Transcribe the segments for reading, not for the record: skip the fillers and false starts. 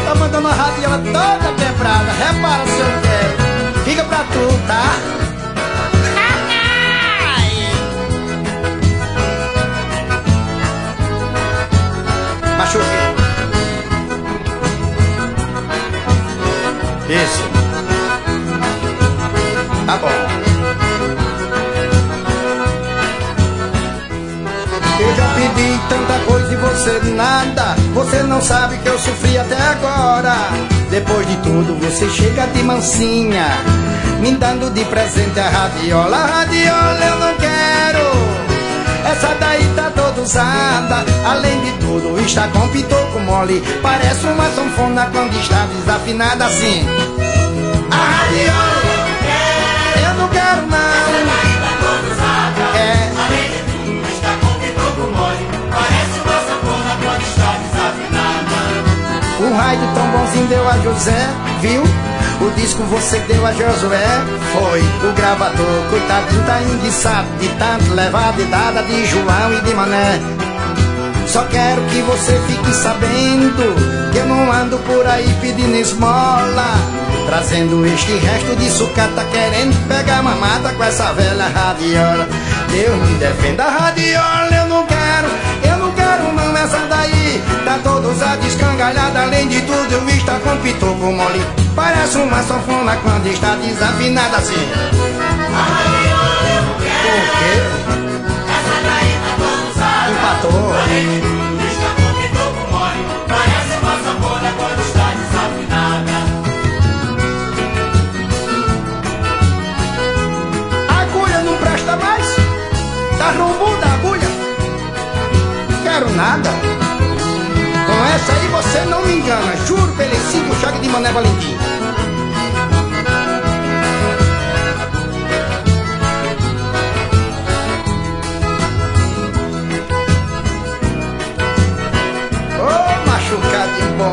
tá mandando a radiola toda quebrada. Repara se eu quero. Fica pra tu, tá? Machuquei. Isso. Tá bom. Eu já pedi tanta coisa e você nada. Você não sabe que eu sofri até agora. Depois de tudo você chega de mansinha, me dando de presente a radiola. A radiola eu não quero. Essa daí tá toda usada. Além de tudo está com pitoco mole. Parece uma sanfona quando está desafinada assim. A radiola eu não quero não. Essa daí tá toda usada. Além de tudo está com pitoco mole. Parece uma sanfona quando está desafinada. O raio do trombonzinho deu a José, viu? O disco você deu a Josué. Foi o gravador, coitadinho tá enguiçado de tanto levar dedada de João e de Mané. Só quero que você fique sabendo que eu não ando por aí pedindo esmola, trazendo este resto de sucata, querendo pegar mamata com essa velha radiola. Deus me defenda a radiola, eu não quero não essa daí. Tá toda usada, escangalhada, além de tudo está com pitoco mole. Parece uma sanfona quando está desafinada assim. A radiola eu não quero. Por quê? Essa daí tá toda usada. Empatou. Além de tudo está com pitoco mole. Parece uma sanfona quando está desafinada. A agulha não presta mais. Tá rombuda a agulha. Quero nada. Com essa aí você não me engana. Juro pelo cinco choque de Mané Valentim. Ô machucadinho bom.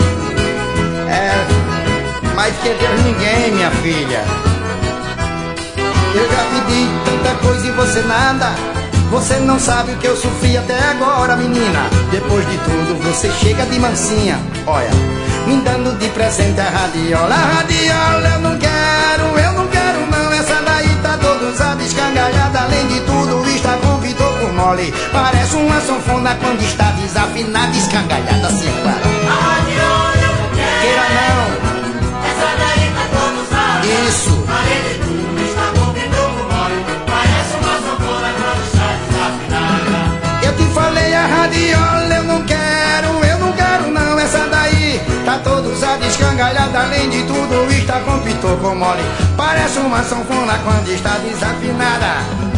Mais que Deus ninguém, minha filha. Eu já pedi tanta coisa e você nada. Você não sabe o que eu sofri até agora, menina. Depois de tudo você chega de mansinha, olha, me dando de presente a radiola. A radiola eu não quero não. Essa daí tá toda usada, escangalhada. Além de tudo está com pitoco mole. Parece uma sanfona quando está desafinada, escangalhada assim, claro. A radiola eu não quero. Queira não. Essa daí tá toda usada. Isso. Além de tudo está com pitoco mole. Parece uma sanfona quando está desafinada. Eu te falei a radiola, eu não quero não. Essa daí tá toda usada, escangalhada. Além de tudo está com pitoco mole. Parece uma sanfona quando está desafinada.